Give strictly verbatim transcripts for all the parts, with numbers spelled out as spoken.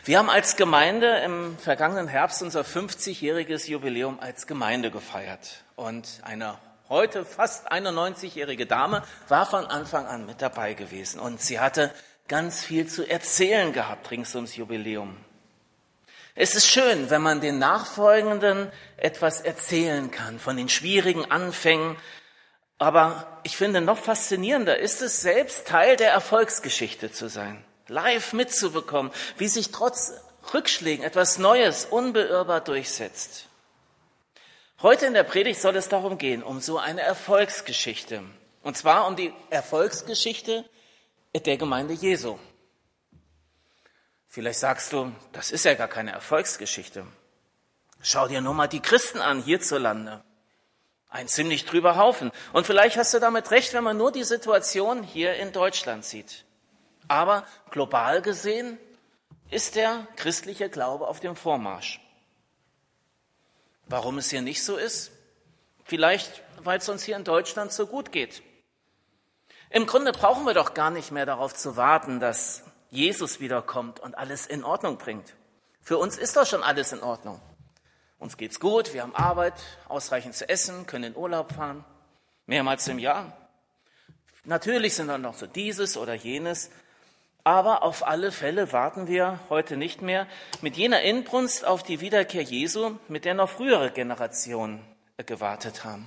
Wir haben als Gemeinde im vergangenen Herbst unser fünfzigjähriges Jubiläum als Gemeinde gefeiert. Und eine heute fast einundneunzigjährige Dame war von Anfang an mit dabei gewesen. Und sie hatte ganz viel zu erzählen gehabt rings ums Jubiläum. Es ist schön, wenn man den Nachfolgenden etwas erzählen kann von den schwierigen Anfängen. Aber ich finde, noch faszinierender ist es, selbst Teil der Erfolgsgeschichte zu sein. Live mitzubekommen, wie sich trotz Rückschlägen etwas Neues unbeirrbar durchsetzt. Heute in der Predigt soll es darum gehen, um so eine Erfolgsgeschichte. Und zwar um die Erfolgsgeschichte der Gemeinde Jesu. Vielleicht sagst du, das ist ja gar keine Erfolgsgeschichte. Schau dir nur mal die Christen an hierzulande. Ein ziemlich trüber Haufen. Und vielleicht hast du damit recht, wenn man nur die Situation hier in Deutschland sieht. Aber global gesehen ist der christliche Glaube auf dem Vormarsch. Warum es hier nicht so ist? Vielleicht, weil es uns hier in Deutschland so gut geht. Im Grunde brauchen wir doch gar nicht mehr darauf zu warten, dass Jesus wiederkommt und alles in Ordnung bringt. Für uns ist doch schon alles in Ordnung. Uns geht's gut, wir haben Arbeit, ausreichend zu essen, können in Urlaub fahren, mehrmals im Jahr. Natürlich sind dann noch so dieses oder jenes. Aber auf alle Fälle warten wir heute nicht mehr mit jener Inbrunst auf die Wiederkehr Jesu, mit der noch frühere Generationen gewartet haben.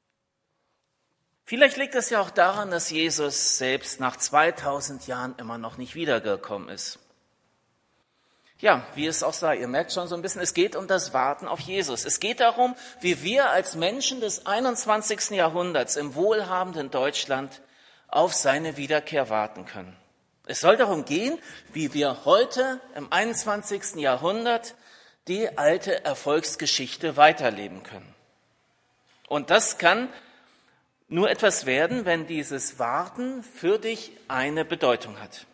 Vielleicht liegt es ja auch daran, dass Jesus selbst nach zweitausend Jahren immer noch nicht wiedergekommen ist. Ja, wie es auch sei, ihr merkt schon so ein bisschen, es geht um das Warten auf Jesus. Es geht darum, wie wir als Menschen des einundzwanzigsten Jahrhunderts im wohlhabenden Deutschland auf seine Wiederkehr warten können. Es soll darum gehen, wie wir heute im einundzwanzigsten Jahrhundert die alte Erfolgsgeschichte weiterleben können. Und das kann nur etwas werden, wenn dieses Warten für dich eine Bedeutung hat.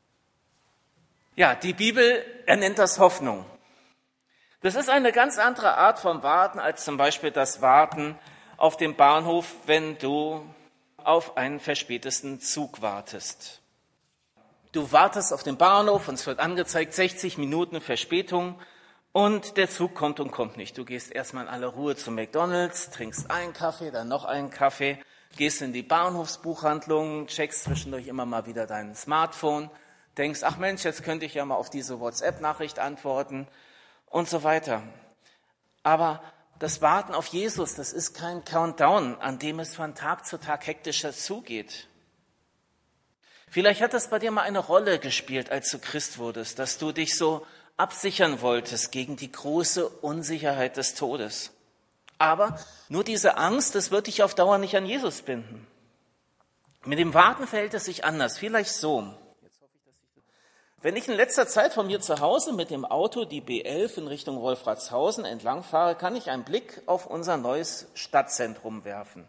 Ja, die Bibel, er nennt das Hoffnung. Das ist eine ganz andere Art vom Warten als zum Beispiel das Warten auf dem Bahnhof, wenn du auf einen verspäteten Zug wartest. Du wartest auf den Bahnhof und es wird angezeigt, sechzig Minuten Verspätung und der Zug kommt und kommt nicht. Du gehst erstmal in aller Ruhe zu McDonald's, trinkst einen Kaffee, dann noch einen Kaffee, gehst in die Bahnhofsbuchhandlung, checkst zwischendurch immer mal wieder dein Smartphone, denkst, ach Mensch, jetzt könnte ich ja mal auf diese WhatsApp-Nachricht antworten und so weiter. Aber das Warten auf Jesus, das ist kein Countdown, an dem es von Tag zu Tag hektischer zugeht. Vielleicht hat das bei dir mal eine Rolle gespielt, als du Christ wurdest, dass du dich so absichern wolltest gegen die große Unsicherheit des Todes. Aber nur diese Angst, das wird dich auf Dauer nicht an Jesus binden. Mit dem Warten verhält es sich anders, vielleicht so. Wenn ich in letzter Zeit von mir zu Hause mit dem Auto die B elf in Richtung Wolfratshausen entlang fahre, kann ich einen Blick auf unser neues Stadtzentrum werfen.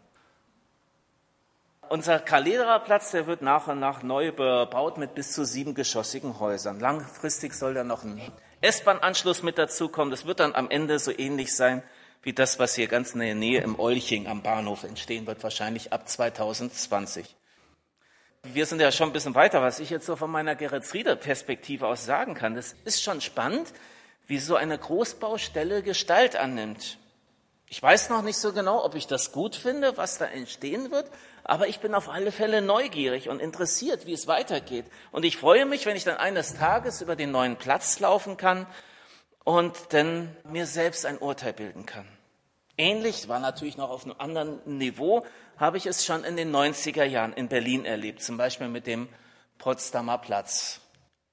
Unser Karl-Lederer-Platz, der wird nach und nach neu bebaut mit bis zu siebengeschossigen Häusern. Langfristig soll da noch ein S-Bahn-Anschluss mit dazukommen. Das wird dann am Ende so ähnlich sein wie das, was hier ganz in der Nähe im Olching am Bahnhof entstehen wird, wahrscheinlich ab zweitausendzwanzig. Wir sind ja schon ein bisschen weiter, was ich jetzt so von meiner Geretsrieder-Perspektive aus sagen kann. Das ist schon spannend, wie so eine Großbaustelle Gestalt annimmt. Ich weiß noch nicht so genau, ob ich das gut finde, was da entstehen wird, aber ich bin auf alle Fälle neugierig und interessiert, wie es weitergeht. Und ich freue mich, wenn ich dann eines Tages über den neuen Platz laufen kann und dann mir selbst ein Urteil bilden kann. Ähnlich, war natürlich noch auf einem anderen Niveau, habe ich es schon in den neunziger Jahren in Berlin erlebt, zum Beispiel mit dem Potsdamer Platz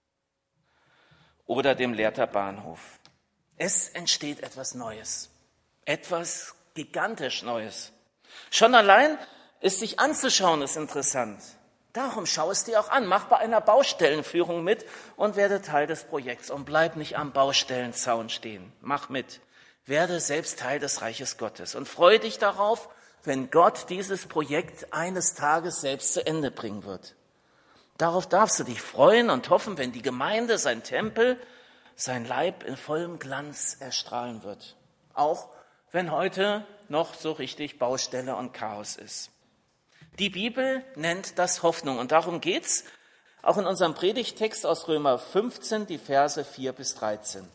oder dem Lehrter Bahnhof. Es entsteht etwas Neues. Etwas gigantisch Neues. Schon allein es sich anzuschauen ist interessant. Darum schau es dir auch an. Mach bei einer Baustellenführung mit und werde Teil des Projekts und bleib nicht am Baustellenzaun stehen. Mach mit. Werde selbst Teil des Reiches Gottes und freue dich darauf, wenn Gott dieses Projekt eines Tages selbst zu Ende bringen wird. Darauf darfst du dich freuen und hoffen, wenn die Gemeinde, sein Tempel, sein Leib in vollem Glanz erstrahlen wird. Auch wenn heute noch so richtig Baustelle und Chaos ist. Die Bibel nennt das Hoffnung und darum geht's Auch in unserem Predigttext aus Römer fünfzehn, die Verse vier bis dreizehn.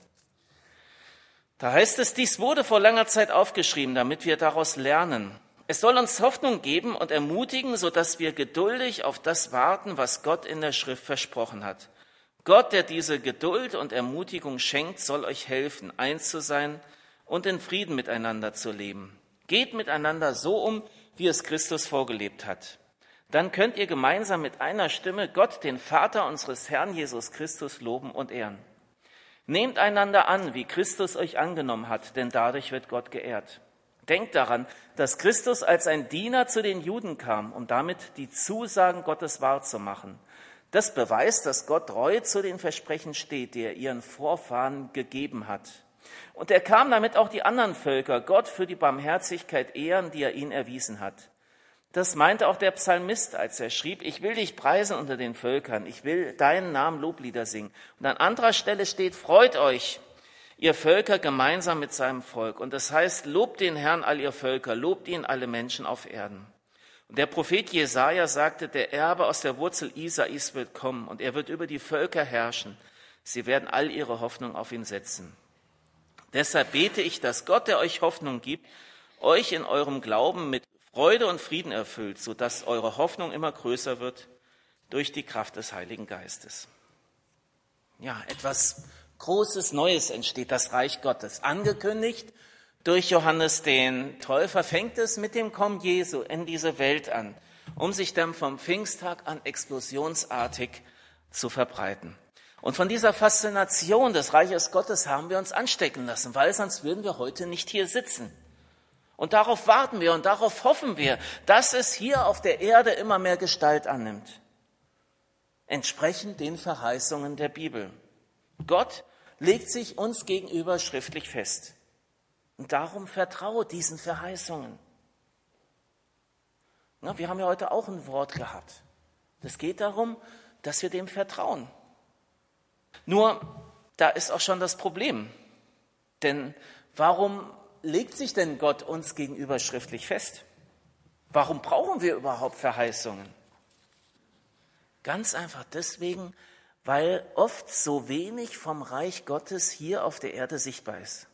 Da heißt es, dies wurde vor langer Zeit aufgeschrieben, damit wir daraus lernen. Es soll uns Hoffnung geben und ermutigen, sodass wir geduldig auf das warten, was Gott in der Schrift versprochen hat. Gott, der diese Geduld und Ermutigung schenkt, soll euch helfen, eins zu sein und in Frieden miteinander zu leben. Geht miteinander so um, wie es Christus vorgelebt hat. Dann könnt ihr gemeinsam mit einer Stimme Gott, den Vater unseres Herrn Jesus Christus, loben und ehren. Nehmt einander an, wie Christus euch angenommen hat, denn dadurch wird Gott geehrt. Denkt daran, dass Christus als ein Diener zu den Juden kam, um damit die Zusagen Gottes wahrzumachen. Das beweist, dass Gott treu zu den Versprechen steht, die er ihren Vorfahren gegeben hat. Und er kam, damit auch die anderen Völker Gott für die Barmherzigkeit ehren, die er ihnen erwiesen hat. Das meinte auch der Psalmist, als er schrieb, ich will dich preisen unter den Völkern, ich will deinen Namen Loblieder singen. Und an anderer Stelle steht, freut euch, ihr Völker gemeinsam mit seinem Volk. Und das heißt, lobt den Herrn all ihr Völker, lobt ihn alle Menschen auf Erden. Und der Prophet Jesaja sagte, der Erbe aus der Wurzel Isais wird kommen und er wird über die Völker herrschen. Sie werden all ihre Hoffnung auf ihn setzen. Deshalb bete ich, dass Gott, der euch Hoffnung gibt, euch in eurem Glauben mit Freude und Frieden erfüllt, sodass eure Hoffnung immer größer wird durch die Kraft des Heiligen Geistes. Ja, etwas Großes Neues entsteht, das Reich Gottes. Angekündigt durch Johannes den Täufer fängt es mit dem Kommen Jesu in diese Welt an, um sich dann vom Pfingsttag an explosionsartig zu verbreiten. Und von dieser Faszination des Reiches Gottes haben wir uns anstecken lassen, weil sonst würden wir heute nicht hier sitzen. Und darauf warten wir und darauf hoffen wir, dass es hier auf der Erde immer mehr Gestalt annimmt. Entsprechend den Verheißungen der Bibel. Gott legt sich uns gegenüber schriftlich fest. Und darum vertraue diesen Verheißungen. Na, wir haben ja heute auch ein Wort gehabt. Es geht darum, dass wir dem vertrauen. Nur, da ist auch schon das Problem. Denn warum legt sich denn Gott uns gegenüber schriftlich fest? Warum brauchen wir überhaupt Verheißungen? Ganz einfach deswegen, weil oft so wenig vom Reich Gottes hier auf der Erde sichtbar ist.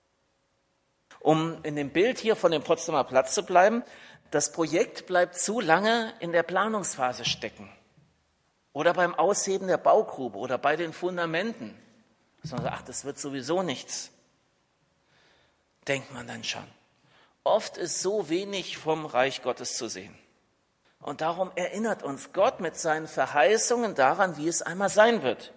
Um in dem Bild hier von dem Potsdamer Platz zu bleiben, das Projekt bleibt zu lange in der Planungsphase stecken. Oder beim Ausheben der Baugrube oder bei den Fundamenten. Dass man sagt, ach, das wird sowieso nichts. Denkt man dann schon. Oft ist so wenig vom Reich Gottes zu sehen. Und darum erinnert uns Gott mit seinen Verheißungen daran, wie es einmal sein wird.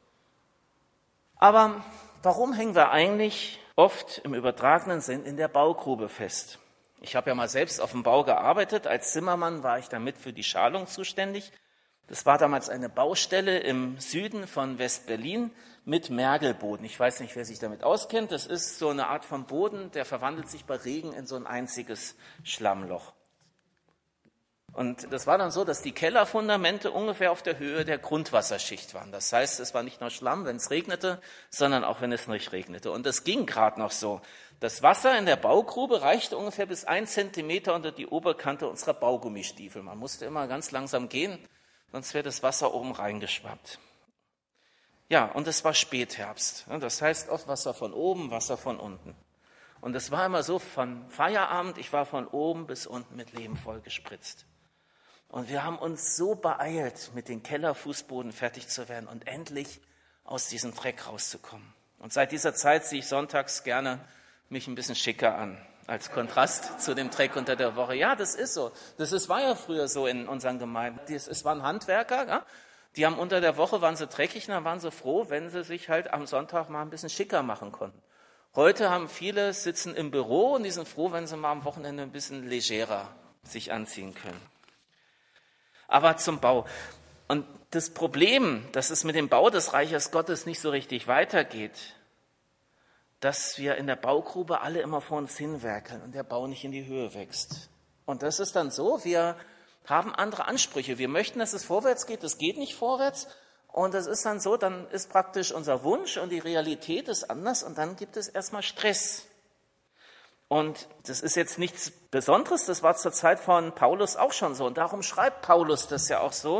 Aber warum hängen wir eigentlich oft im übertragenen Sinn in der Baugrube fest? Ich habe ja mal selbst auf dem Bau gearbeitet. Als Zimmermann war ich damit für die Schalung zuständig. Das war damals eine Baustelle im Süden von West-Berlin mit Mergelboden. Ich weiß nicht, wer sich damit auskennt. Das ist so eine Art von Boden, der verwandelt sich bei Regen in so ein einziges Schlammloch. Und das war dann so, dass die Kellerfundamente ungefähr auf der Höhe der Grundwasserschicht waren. Das heißt, es war nicht nur Schlamm, wenn es regnete, sondern auch wenn es nicht regnete. Und es ging gerade noch so. Das Wasser in der Baugrube reichte ungefähr bis ein Zentimeter unter die Oberkante unserer Baugummistiefel. Man musste immer ganz langsam gehen, sonst wäre das Wasser oben reingeschwappt. Ja, und es war Spätherbst. Das heißt oft Wasser von oben, Wasser von unten. Und es war immer so von Feierabend, ich war von oben bis unten mit Lehm voll gespritzt. Und wir haben uns so beeilt, mit den Kellerfußboden fertig zu werden und endlich aus diesem Dreck rauszukommen. Und seit dieser Zeit ziehe ich sonntags gerne mich ein bisschen schicker an, als Kontrast zu dem Dreck unter der Woche. Ja, das ist so. Das ist, war ja früher so in unseren Gemeinden. Es waren Handwerker, ja? Die haben unter der Woche, waren sie dreckig, und dann waren sie froh, wenn sie sich halt am Sonntag mal ein bisschen schicker machen konnten. Heute haben viele, sitzen im Büro und die sind froh, wenn sie mal am Wochenende ein bisschen legerer sich anziehen können. Aber zum Bau. Und das Problem, dass es mit dem Bau des Reiches Gottes nicht so richtig weitergeht, dass wir in der Baugrube alle immer vor uns hinwerkeln und der Bau nicht in die Höhe wächst. Und das ist dann so, wir haben andere Ansprüche. Wir möchten, dass es vorwärts geht, es geht nicht vorwärts. Und das ist dann so, dann ist praktisch unser Wunsch und die Realität ist anders und dann gibt es erstmal Stress. Und das ist jetzt nichts Besonderes, das war zur Zeit von Paulus auch schon so. Und darum schreibt Paulus das ja auch so.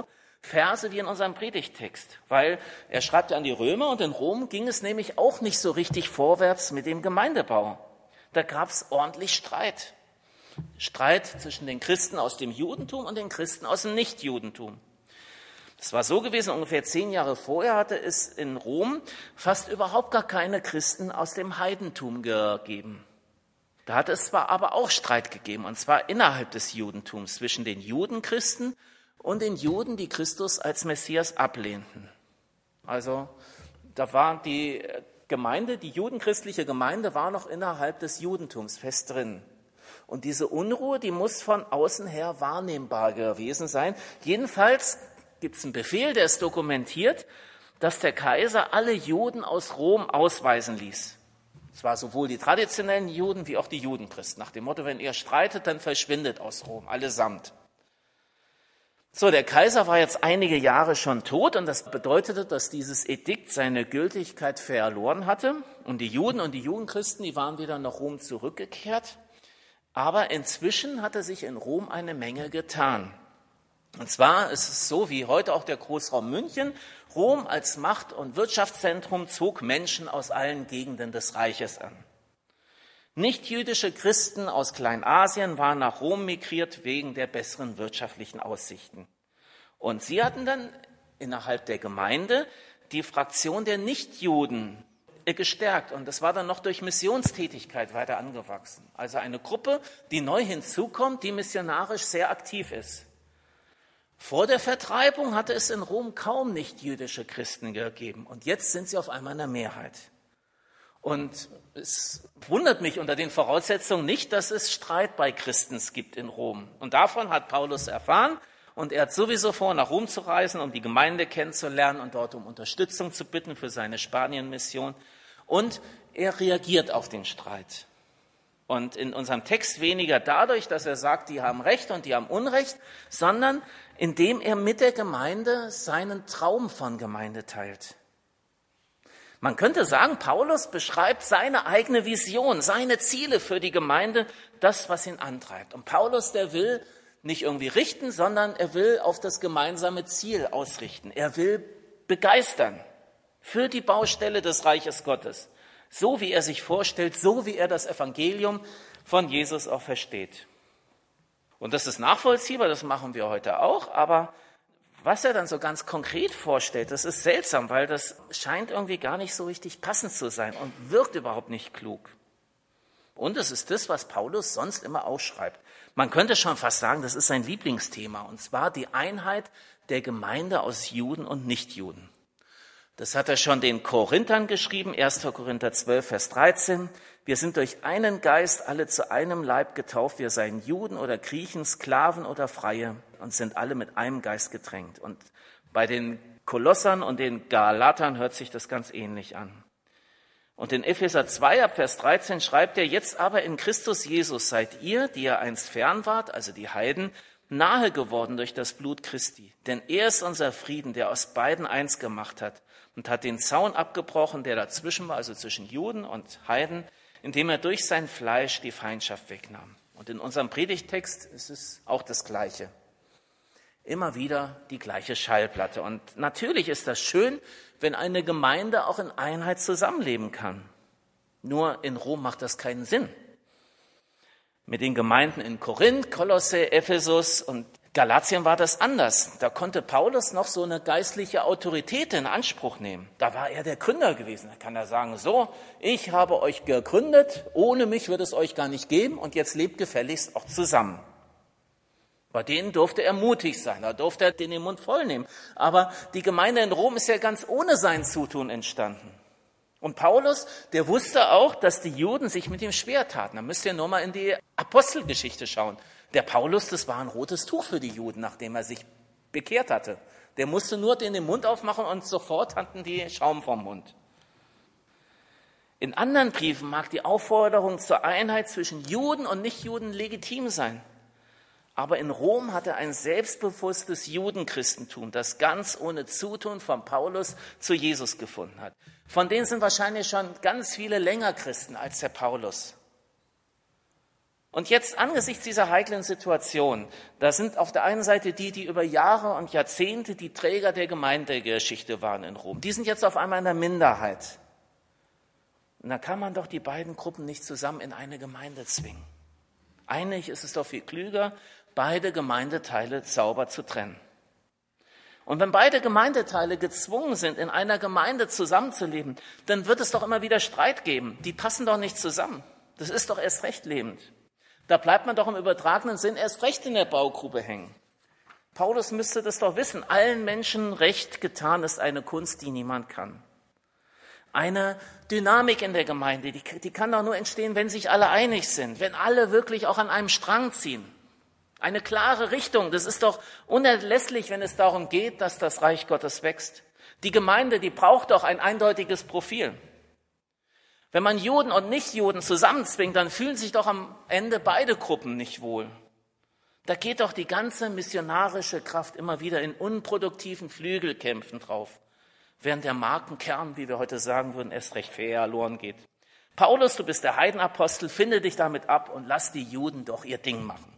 Verse wie in unserem Predigttext, weil er schreibt ja an die Römer und in Rom ging es nämlich auch nicht so richtig vorwärts mit dem Gemeindebau. Da gab es ordentlich Streit. Streit zwischen den Christen aus dem Judentum und den Christen aus dem Nichtjudentum. Es war so gewesen, ungefähr zehn Jahre vorher hatte es in Rom fast überhaupt gar keine Christen aus dem Heidentum gegeben. Da hatte es zwar aber auch Streit gegeben, und zwar innerhalb des Judentums, zwischen den Judenchristen und den Juden, die Christus als Messias ablehnten. Also da war die Gemeinde, die judenchristliche Gemeinde war noch innerhalb des Judentums fest drin. Und diese Unruhe, die muss von außen her wahrnehmbar gewesen sein. Jedenfalls gibt es einen Befehl, der ist dokumentiert, dass der Kaiser alle Juden aus Rom ausweisen ließ. Und zwar sowohl die traditionellen Juden wie auch die Judenchristen. Nach dem Motto, wenn ihr streitet, dann verschwindet aus Rom, allesamt. So, der Kaiser war jetzt einige Jahre schon tot und das bedeutete, dass dieses Edikt seine Gültigkeit verloren hatte. Und die Juden und die Judenchristen, die waren wieder nach Rom zurückgekehrt. Aber inzwischen hatte sich in Rom eine Menge getan. Und zwar ist es so, wie heute auch der Großraum München. Rom als Macht- und Wirtschaftszentrum zog Menschen aus allen Gegenden des Reiches an. Nichtjüdische Christen aus Kleinasien waren nach Rom migriert wegen der besseren wirtschaftlichen Aussichten. Und sie hatten dann innerhalb der Gemeinde die Fraktion der Nichtjuden gestärkt. Und das war dann noch durch Missionstätigkeit weiter angewachsen. Also eine Gruppe, die neu hinzukommt, die missionarisch sehr aktiv ist. Vor der Vertreibung hatte es in Rom kaum nichtjüdische Christen gegeben. Und jetzt sind sie auf einmal in der Mehrheit. Und es wundert mich unter den Voraussetzungen nicht, dass es Streit bei Christen gibt in Rom. Und davon hat Paulus erfahren und er hat sowieso vor, nach Rom zu reisen, um die Gemeinde kennenzulernen und dort um Unterstützung zu bitten für seine Spanien-Mission. Und er reagiert auf den Streit. Und in unserem Text weniger dadurch, dass er sagt, die haben Recht und die haben Unrecht, sondern indem er mit der Gemeinde seinen Traum von Gemeinde teilt. Man könnte sagen, Paulus beschreibt seine eigene Vision, seine Ziele für die Gemeinde, das, was ihn antreibt. Und Paulus, der will nicht irgendwie richten, sondern er will auf das gemeinsame Ziel ausrichten. Er will begeistern für die Baustelle des Reiches Gottes, so wie er sich vorstellt, so wie er das Evangelium von Jesus auch versteht. Und das ist nachvollziehbar, das machen wir heute auch, aber was er dann so ganz konkret vorstellt, das ist seltsam, weil das scheint irgendwie gar nicht so richtig passend zu sein und wirkt überhaupt nicht klug. Und es ist das, was Paulus sonst immer ausschreibt. Man könnte schon fast sagen, das ist sein Lieblingsthema, und zwar die Einheit der Gemeinde aus Juden und Nichtjuden. Das hat er schon den Korinthern geschrieben, erster Korinther zwölf, Vers dreizehn. Wir sind durch einen Geist alle zu einem Leib getauft, wir seien Juden oder Griechen, Sklaven oder Freie, und sind alle mit einem Geist getränkt. Und bei den Kolossern und den Galatern hört sich das ganz ähnlich an. Und in Epheser zwei, ab Vers dreizehn schreibt er, jetzt aber in Christus Jesus seid ihr, die ihr einst fern wart, also die Heiden, nahe geworden durch das Blut Christi. Denn er ist unser Frieden, der aus beiden eins gemacht hat und hat den Zaun abgebrochen, der dazwischen war, also zwischen Juden und Heiden, indem er durch sein Fleisch die Feindschaft wegnahm. Und in unserem Predigttext ist es auch das Gleiche. Immer wieder die gleiche Schallplatte. Und natürlich ist das schön, wenn eine Gemeinde auch in Einheit zusammenleben kann. Nur in Rom macht das keinen Sinn. Mit den Gemeinden in Korinth, Kolosse, Ephesus und Galatien war das anders. Da konnte Paulus noch so eine geistliche Autorität in Anspruch nehmen. Da war er der Gründer gewesen. Da kann er sagen, so, ich habe euch gegründet, ohne mich wird es euch gar nicht geben und jetzt lebt gefälligst auch zusammen. Bei denen durfte er mutig sein, da durfte er den den Mund voll nehmen. Aber die Gemeinde in Rom ist ja ganz ohne sein Zutun entstanden. Und Paulus, der wusste auch, dass die Juden sich mit ihm schwer taten. Da müsst ihr nur mal in die Apostelgeschichte schauen. Der Paulus, das war ein rotes Tuch für die Juden, nachdem er sich bekehrt hatte. Der musste nur den den Mund aufmachen und sofort hatten die Schaum vom Mund. In anderen Briefen mag die Aufforderung zur Einheit zwischen Juden und Nichtjuden legitim sein. Aber in Rom hat er ein selbstbewusstes Judenchristentum, das ganz ohne Zutun von Paulus zu Jesus gefunden hat. Von denen sind wahrscheinlich schon ganz viele länger Christen als der Paulus. Und jetzt angesichts dieser heiklen Situation, da sind auf der einen Seite die, die über Jahre und Jahrzehnte die Träger der Gemeindegeschichte waren in Rom. Die sind jetzt auf einmal in der Minderheit. Und da kann man doch die beiden Gruppen nicht zusammen in eine Gemeinde zwingen. Eigentlich ist es doch viel klüger, beide Gemeindeteile sauber zu trennen. Und wenn beide Gemeindeteile gezwungen sind, in einer Gemeinde zusammenzuleben, dann wird es doch immer wieder Streit geben. Die passen doch nicht zusammen. Das ist doch erst recht lebend. Da bleibt man doch im übertragenen Sinn erst recht in der Baugrube hängen. Paulus müsste das doch wissen. Allen Menschen recht getan ist eine Kunst, die niemand kann. Eine Dynamik in der Gemeinde, die, die kann doch nur entstehen, wenn sich alle einig sind, wenn alle wirklich auch an einem Strang ziehen. Eine klare Richtung, das ist doch unerlässlich, wenn es darum geht, dass das Reich Gottes wächst. Die Gemeinde, die braucht doch ein eindeutiges Profil. Wenn man Juden und Nichtjuden zusammenzwingt, dann fühlen sich doch am Ende beide Gruppen nicht wohl. Da geht doch die ganze missionarische Kraft immer wieder in unproduktiven Flügelkämpfen drauf, während der Markenkern, wie wir heute sagen würden, erst recht verloren geht. Paulus, du bist der Heidenapostel, finde dich damit ab und lass die Juden doch ihr Ding machen.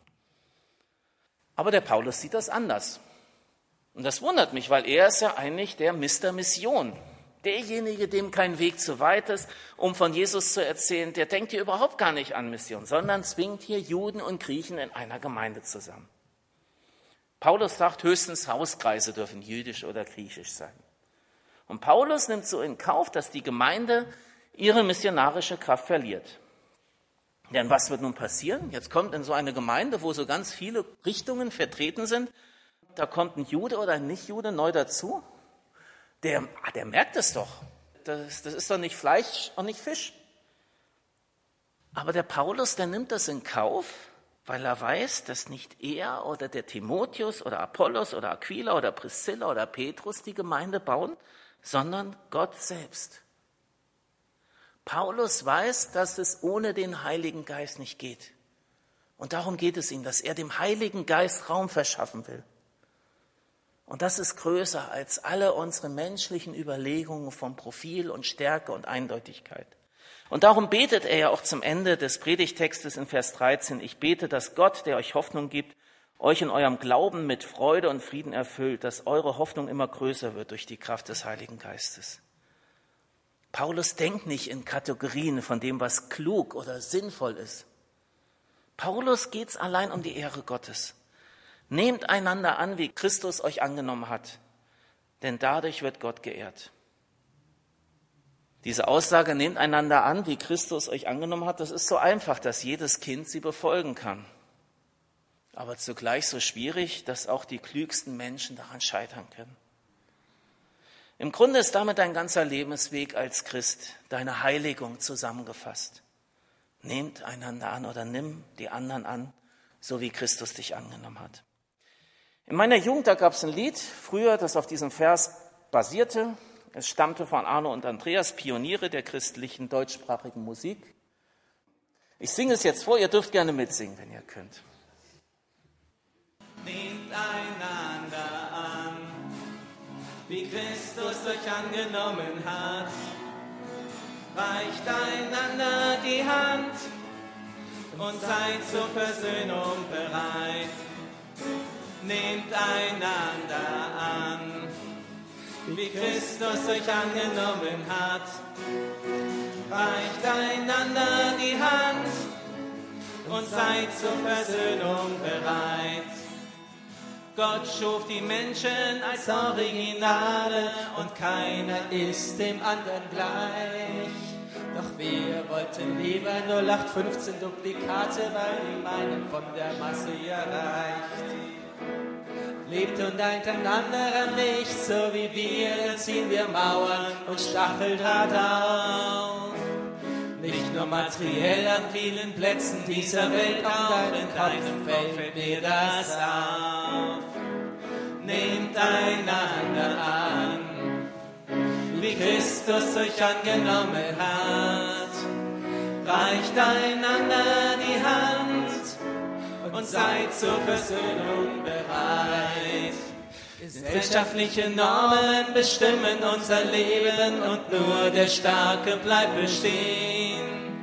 Aber der Paulus sieht das anders. Und das wundert mich, weil er ist ja eigentlich der Mister Mission. Derjenige, dem kein Weg zu weit ist, um von Jesus zu erzählen, der denkt hier überhaupt gar nicht an Mission, sondern zwingt hier Juden und Griechen in einer Gemeinde zusammen. Paulus sagt, höchstens Hauskreise dürfen jüdisch oder griechisch sein. Und Paulus nimmt so in Kauf, dass die Gemeinde ihre missionarische Kraft verliert. Denn was wird nun passieren? Jetzt kommt in so eine Gemeinde, wo so ganz viele Richtungen vertreten sind, da kommt ein Jude oder ein Nichtjude neu dazu. Der, der merkt es doch. Das, das ist doch nicht Fleisch und nicht Fisch. Aber der Paulus, der nimmt das in Kauf, weil er weiß, dass nicht er oder der Timotheus oder Apollos oder Aquila oder Priscilla oder Petrus die Gemeinde bauen, sondern Gott selbst. Paulus weiß, dass es ohne den Heiligen Geist nicht geht. Und darum geht es ihm, dass er dem Heiligen Geist Raum verschaffen will. Und das ist größer als alle unsere menschlichen Überlegungen von Profil und Stärke und Eindeutigkeit. Und darum betet er ja auch zum Ende des Predigtextes in Vers dreizehn, ich bete, dass Gott, der euch Hoffnung gibt, euch in eurem Glauben mit Freude und Frieden erfüllt, dass eure Hoffnung immer größer wird durch die Kraft des Heiligen Geistes. Paulus denkt nicht in Kategorien von dem, was klug oder sinnvoll ist. Paulus geht's allein um die Ehre Gottes. Nehmt einander an, wie Christus euch angenommen hat, denn dadurch wird Gott geehrt. Diese Aussage, nehmt einander an, wie Christus euch angenommen hat, das ist so einfach, dass jedes Kind sie befolgen kann. Aber zugleich so schwierig, dass auch die klügsten Menschen daran scheitern können. Im Grunde ist damit dein ganzer Lebensweg als Christ, deine Heiligung zusammengefasst. Nehmt einander an oder nimm die anderen an, so wie Christus dich angenommen hat. In meiner Jugend, da gab es ein Lied, früher, das auf diesem Vers basierte. Es stammte von Arno und Andreas, Pioniere der christlichen deutschsprachigen Musik. Ich singe es jetzt vor, ihr dürft gerne mitsingen, wenn ihr könnt. Nehmt einander an, wie Christus euch angenommen hat. Reicht einander die Hand und seid zur Versöhnung bereit. Nehmt einander an, wie Christus euch angenommen hat. Reicht einander die Hand und seid zur Versöhnung bereit. Gott schuf die Menschen als Originale und keiner ist dem anderen gleich. Doch wir wollten lieber null acht fünfzehn Duplikate, weil die meinen von der Masse erreicht. Lebt und eint einander nicht, so wie wir, dann ziehen wir Mauern und Stacheldraht auf. Nicht nur materiell an vielen Plätzen dieser Welt, auch in deinem fällt mir das auf. Nehmt einander an, wie Christus euch angenommen hat. Reicht einander die Hand und seid zur Versöhnung bereit. Gesellschaftliche Normen bestimmen unser Leben und nur der Starke bleibt bestehen.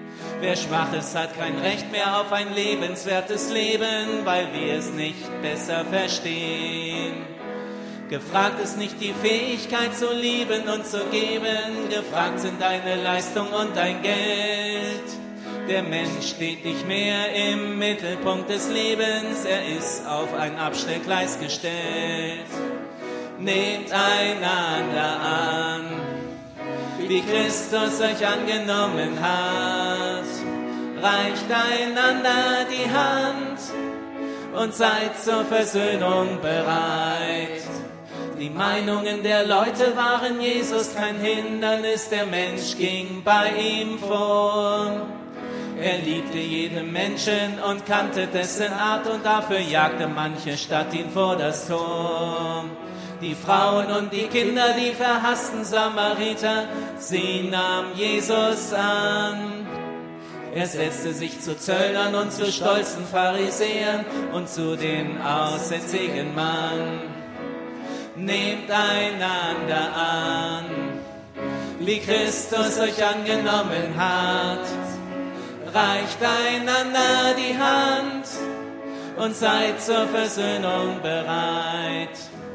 Wer schwach ist, hat kein Recht mehr auf ein lebenswertes Leben, weil wir es nicht besser verstehen. Gefragt ist nicht die Fähigkeit zu lieben und zu geben, gefragt sind deine Leistung und dein Geld. Der Mensch steht nicht mehr im Mittelpunkt des Lebens, er ist auf ein Abstellgleis gestellt. Nehmt einander an, wie Christus euch angenommen hat. Reicht einander die Hand und seid zur Versöhnung bereit. Die Meinungen der Leute waren Jesus kein Hindernis, der Mensch ging bei ihm vor. Er liebte jeden Menschen und kannte dessen Art und dafür jagte manche Stadt ihn vor das Tor. Die Frauen und die Kinder, die verhassten Samariter, sie nahm Jesus an. Er setzte sich zu Zöllnern und zu stolzen Pharisäern und zu den aussätzigen Mann. Nehmt einander an, wie Christus euch angenommen hat. Reicht einander die Hand und seid zur Versöhnung bereit.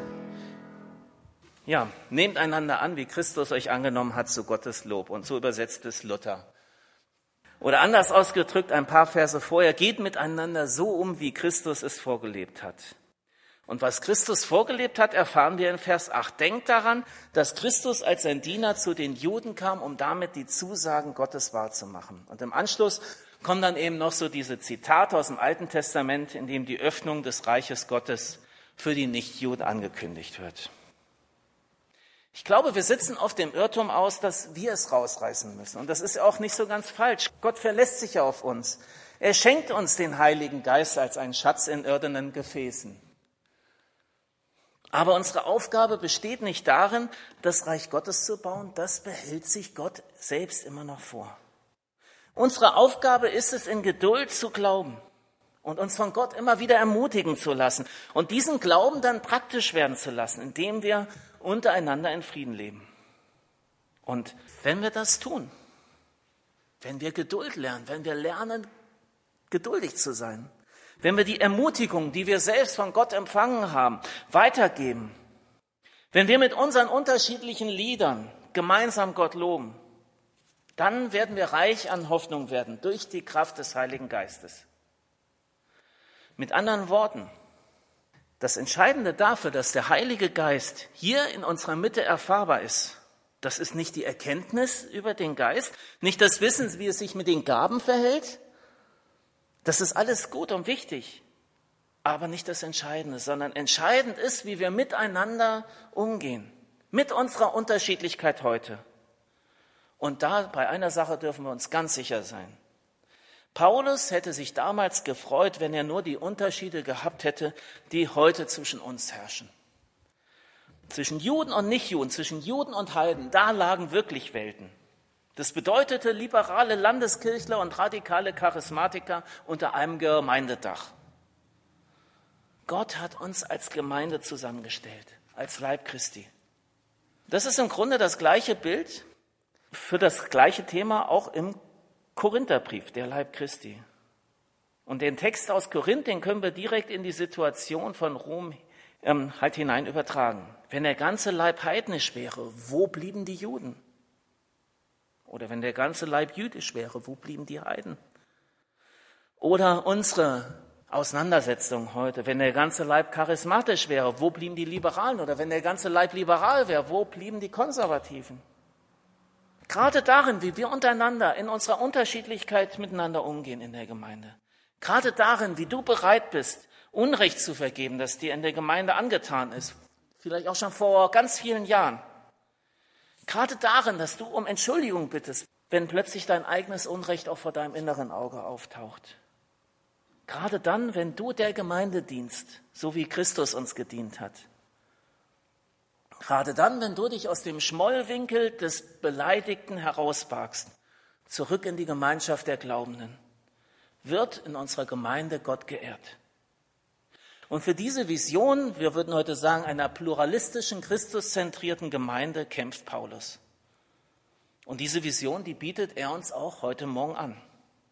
Ja, nehmt einander an, wie Christus euch angenommen hat, zu Gottes Lob. Und so übersetzt es Luther. Oder anders ausgedrückt, ein paar Verse vorher, geht miteinander so um, wie Christus es vorgelebt hat. Und was Christus vorgelebt hat, erfahren wir in Vers acht. Denkt daran, dass Christus als sein Diener zu den Juden kam, um damit die Zusagen Gottes wahrzumachen. Und im Anschluss kommen dann eben noch so diese Zitate aus dem Alten Testament, in dem die Öffnung des Reiches Gottes für die Nichtjuden angekündigt wird. Ich glaube, wir sitzen auf dem Irrtum aus, dass wir es rausreißen müssen. Und das ist auch nicht so ganz falsch. Gott verlässt sich ja auf uns. Er schenkt uns den Heiligen Geist als einen Schatz in irdenen Gefäßen. Aber unsere Aufgabe besteht nicht darin, das Reich Gottes zu bauen. Das behält sich Gott selbst immer noch vor. Unsere Aufgabe ist es, in Geduld zu glauben und uns von Gott immer wieder ermutigen zu lassen und diesen Glauben dann praktisch werden zu lassen, indem wir untereinander in Frieden leben. Und wenn wir das tun, wenn wir Geduld lernen, wenn wir lernen, geduldig zu sein, wenn wir die Ermutigung, die wir selbst von Gott empfangen haben, weitergeben, wenn wir mit unseren unterschiedlichen Liedern gemeinsam Gott loben, dann werden wir reich an Hoffnung werden durch die Kraft des Heiligen Geistes. Mit anderen Worten, das Entscheidende dafür, dass der Heilige Geist hier in unserer Mitte erfahrbar ist, das ist nicht die Erkenntnis über den Geist, nicht das Wissen, wie es sich mit den Gaben verhält. Das ist alles gut und wichtig, aber nicht das Entscheidende, sondern entscheidend ist, wie wir miteinander umgehen, mit unserer Unterschiedlichkeit heute. Und da bei einer Sache dürfen wir uns ganz sicher sein. Paulus hätte sich damals gefreut, wenn er nur die Unterschiede gehabt hätte, die heute zwischen uns herrschen. Zwischen Juden und Nichtjuden, zwischen Juden und Heiden, da lagen wirklich Welten. Das bedeutete liberale Landeskirchler und radikale Charismatiker unter einem Gemeindedach. Gott hat uns als Gemeinde zusammengestellt, als Leib Christi. Das ist im Grunde das gleiche Bild für das gleiche Thema auch im Korintherbrief, der Leib Christi. Und den Text aus Korinth, den können wir direkt in die Situation von Rom ähm, halt hinein übertragen. Wenn der ganze Leib heidnisch wäre, wo blieben die Juden? Oder wenn der ganze Leib jüdisch wäre, wo blieben die Heiden? Oder unsere Auseinandersetzung heute, wenn der ganze Leib charismatisch wäre, wo blieben die Liberalen? Oder wenn der ganze Leib liberal wäre, wo blieben die Konservativen? Gerade darin, wie wir untereinander in unserer Unterschiedlichkeit miteinander umgehen in der Gemeinde. Gerade darin, wie du bereit bist, Unrecht zu vergeben, das dir in der Gemeinde angetan ist. Vielleicht auch schon vor ganz vielen Jahren. Gerade darin, dass du um Entschuldigung bittest, wenn plötzlich dein eigenes Unrecht auch vor deinem inneren Auge auftaucht. Gerade dann, wenn du der Gemeinde dienst, so wie Christus uns gedient hat. Gerade dann, wenn du dich aus dem Schmollwinkel des Beleidigten herauswagst, zurück in die Gemeinschaft der Glaubenden, wird in unserer Gemeinde Gott geehrt. Und für diese Vision, wir würden heute sagen, einer pluralistischen, christuszentrierten Gemeinde kämpft Paulus. Und diese Vision, die bietet er uns auch heute Morgen an.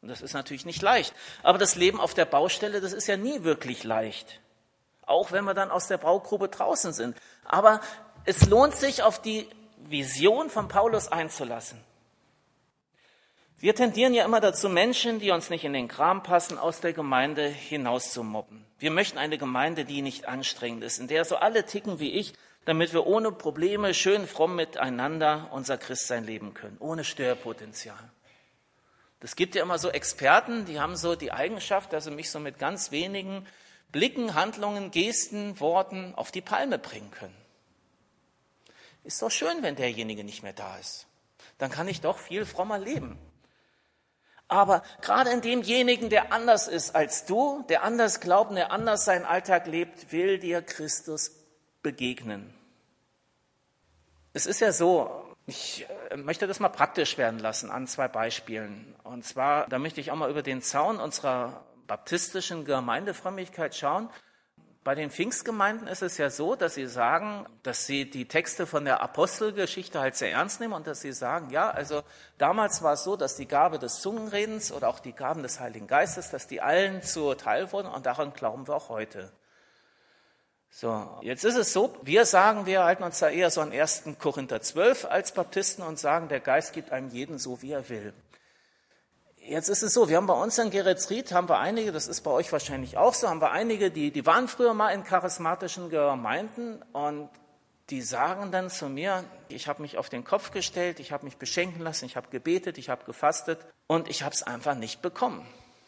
Und das ist natürlich nicht leicht. Aber das Leben auf der Baustelle, das ist ja nie wirklich leicht. Auch wenn wir dann aus der Baugrube draußen sind. Aber es lohnt sich, auf die Vision von Paulus einzulassen. Wir tendieren ja immer dazu, Menschen, die uns nicht in den Kram passen, aus der Gemeinde hinaus zu mobben. Wir möchten eine Gemeinde, die nicht anstrengend ist, in der so alle ticken wie ich, damit wir ohne Probleme schön fromm miteinander unser Christsein leben können, ohne Störpotenzial. Es gibt ja immer so Experten, die haben so die Eigenschaft, dass sie mich so mit ganz wenigen Blicken, Handlungen, Gesten, Worten auf die Palme bringen können. Ist doch schön, wenn derjenige nicht mehr da ist. Dann kann ich doch viel frommer leben. Aber gerade in demjenigen, der anders ist als du, der anders glaubt, der anders seinen Alltag lebt, will dir Christus begegnen. Es ist ja so, ich möchte das mal praktisch werden lassen an zwei Beispielen. Und zwar, da möchte ich auch mal über den Zaun unserer baptistischen Gemeindefrömmigkeit schauen. Bei den Pfingstgemeinden ist es ja so, dass sie sagen, dass sie die Texte von der Apostelgeschichte halt sehr ernst nehmen und dass sie sagen, ja, also damals war es so, dass die Gabe des Zungenredens oder auch die Gaben des Heiligen Geistes, dass die allen zuteil wurden und daran glauben wir auch heute. So, jetzt ist es so, wir sagen, wir halten uns da eher so an ersten Korinther zwölf als Baptisten und sagen, der Geist gibt einem jeden so, wie er will. Jetzt ist es so, wir haben bei uns in Geretsried, haben wir einige, das ist bei euch wahrscheinlich auch so, haben wir einige, die, die waren früher mal in charismatischen Gemeinden und die sagen dann zu mir, ich habe mich auf den Kopf gestellt, ich habe mich beschenken lassen, ich habe gebetet, ich habe gefastet und ich habe es einfach nicht bekommen.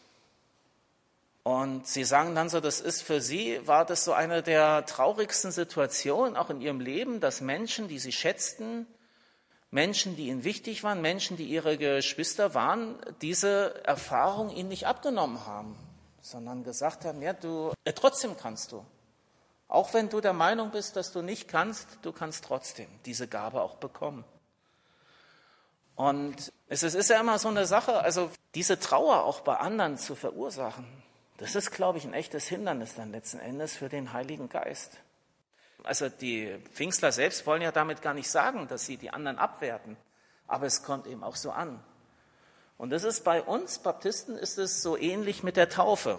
Und sie sagen dann so, das ist für sie, war das so eine der traurigsten Situationen, auch in ihrem Leben, dass Menschen, die sie schätzten, Menschen, die ihnen wichtig waren, Menschen, die ihre Geschwister waren, diese Erfahrung ihnen nicht abgenommen haben, sondern gesagt haben, ja, du, äh, trotzdem kannst du. Auch wenn du der Meinung bist, dass du nicht kannst, du kannst trotzdem diese Gabe auch bekommen. Und es ist ja immer so eine Sache, also diese Trauer auch bei anderen zu verursachen, das ist, glaube ich, ein echtes Hindernis dann letzten Endes für den Heiligen Geist. Also die Pfingstler selbst wollen ja damit gar nicht sagen, dass sie die anderen abwerten, aber es kommt eben auch so an. Und das ist bei uns Baptisten ist es so ähnlich mit der Taufe.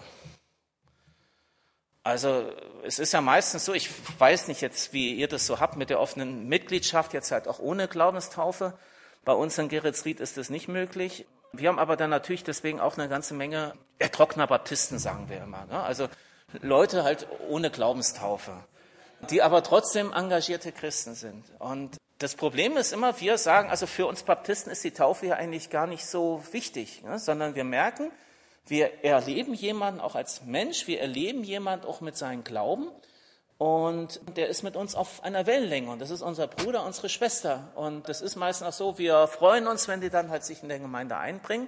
Also es ist ja meistens so, ich weiß nicht jetzt, wie ihr das so habt mit der offenen Mitgliedschaft, jetzt halt auch ohne Glaubenstaufe. Bei uns in Geretsried ist das nicht möglich. Wir haben aber dann natürlich deswegen auch eine ganze Menge ertrockener Baptisten, sagen wir immer. Ne? Also Leute halt ohne Glaubenstaufe, die aber trotzdem engagierte Christen sind. Und das Problem ist immer, wir sagen, also für uns Baptisten ist die Taufe ja eigentlich gar nicht so wichtig, ne? Sondern wir merken, wir erleben jemanden auch als Mensch, wir erleben jemanden auch mit seinem Glauben und der ist mit uns auf einer Wellenlänge und das ist unser Bruder, unsere Schwester. Und das ist meistens auch so, wir freuen uns, wenn die dann halt sich in der Gemeinde einbringen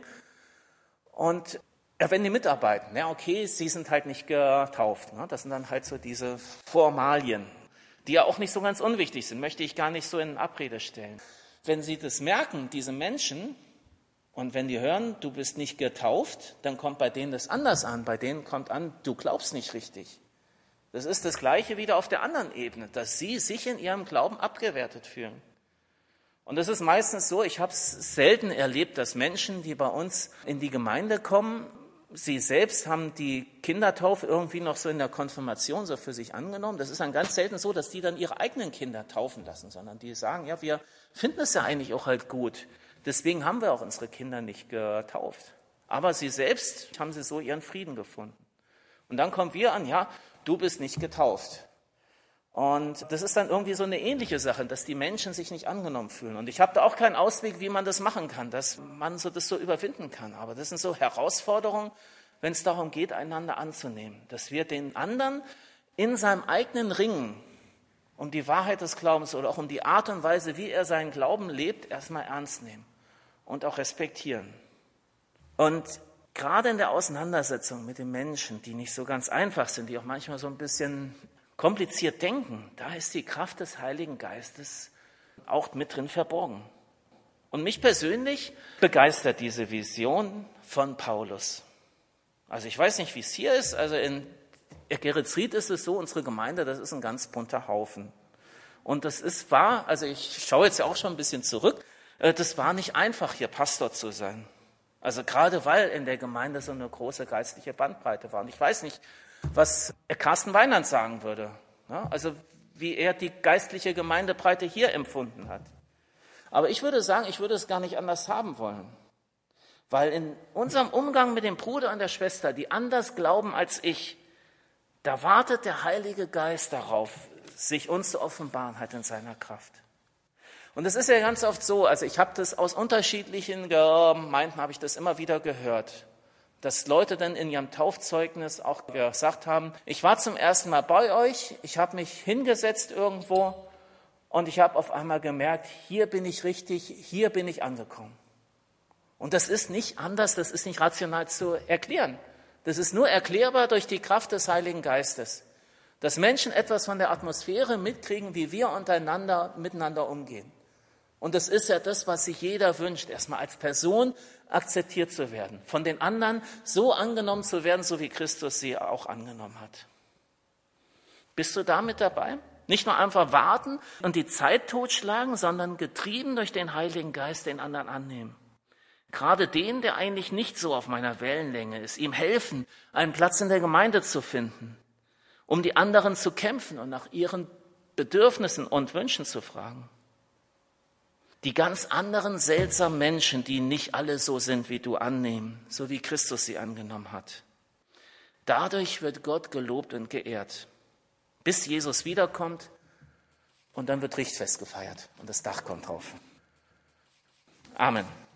und ja, wenn die mitarbeiten. Ja, okay, sie sind halt nicht getauft. Ne? Das sind dann halt so diese Formalien, die ja auch nicht so ganz unwichtig sind, möchte ich gar nicht so in Abrede stellen. Wenn sie das merken, diese Menschen, und wenn die hören, du bist nicht getauft, dann kommt bei denen das anders an. Bei denen kommt an, du glaubst nicht richtig. Das ist das Gleiche wieder auf der anderen Ebene, dass sie sich in ihrem Glauben abgewertet fühlen. Und das ist meistens so, ich habe es selten erlebt, dass Menschen, die bei uns in die Gemeinde kommen, sie selbst haben die Kindertaufe irgendwie noch so in der Konfirmation so für sich angenommen. Das ist dann ganz selten so, dass die dann ihre eigenen Kinder taufen lassen, sondern die sagen, ja, wir finden es ja eigentlich auch halt gut. Deswegen haben wir auch unsere Kinder nicht getauft. Aber sie selbst haben sie so ihren Frieden gefunden. Und dann kommen wir an, ja, du bist nicht getauft. Und das ist dann irgendwie so eine ähnliche Sache, dass die Menschen sich nicht angenommen fühlen. Und ich habe da auch keinen Ausweg, wie man das machen kann, dass man so das so überwinden kann. Aber das sind so Herausforderungen, wenn es darum geht, einander anzunehmen. Dass wir den anderen in seinem eigenen Ringen um die Wahrheit des Glaubens oder auch um die Art und Weise, wie er seinen Glauben lebt, erstmal ernst nehmen und auch respektieren. Und gerade in der Auseinandersetzung mit den Menschen, die nicht so ganz einfach sind, die auch manchmal so ein bisschen kompliziert denken, da ist die Kraft des Heiligen Geistes auch mit drin verborgen. Und mich persönlich begeistert diese Vision von Paulus. Also ich weiß nicht, wie es hier ist, also in Geretsried ist es so, unsere Gemeinde, das ist ein ganz bunter Haufen. Und das ist, war, also ich schaue jetzt ja auch schon ein bisschen zurück, das war nicht einfach, hier Pastor zu sein. Also gerade weil in der Gemeinde so eine große geistliche Bandbreite war. Und ich weiß nicht, was Carsten Weinand sagen würde. Also wie er die geistliche Gemeindebreite hier empfunden hat. Aber ich würde sagen, ich würde es gar nicht anders haben wollen. Weil in unserem Umgang mit dem Bruder und der Schwester, die anders glauben als ich, da wartet der Heilige Geist darauf, sich uns zu offenbaren hat in seiner Kraft. Und es ist ja ganz oft so, also ich habe das aus unterschiedlichen Gemeinden, habe ich das immer wieder gehört, dass Leute dann in ihrem Taufzeugnis auch gesagt haben, ich war zum ersten Mal bei euch, ich habe mich hingesetzt irgendwo und ich habe auf einmal gemerkt, hier bin ich richtig, hier bin ich angekommen. Und das ist nicht anders, das ist nicht rational zu erklären. Das ist nur erklärbar durch die Kraft des Heiligen Geistes. Dass Menschen etwas von der Atmosphäre mitkriegen, wie wir untereinander miteinander umgehen. Und das ist ja das, was sich jeder wünscht, erstmal als Person akzeptiert zu werden, von den anderen so angenommen zu werden, so wie Christus sie auch angenommen hat. Bist du damit dabei? Nicht nur einfach warten und die Zeit totschlagen, sondern getrieben durch den Heiligen Geist den anderen annehmen. Gerade den, der eigentlich nicht so auf meiner Wellenlänge ist, ihm helfen, einen Platz in der Gemeinde zu finden, um die anderen zu kämpfen und nach ihren Bedürfnissen und Wünschen zu fragen. Die ganz anderen seltsamen Menschen, die nicht alle so sind, wie du annehmen, so wie Christus sie angenommen hat. Dadurch wird Gott gelobt und geehrt, bis Jesus wiederkommt und dann wird Richtfest gefeiert und das Dach kommt drauf. Amen.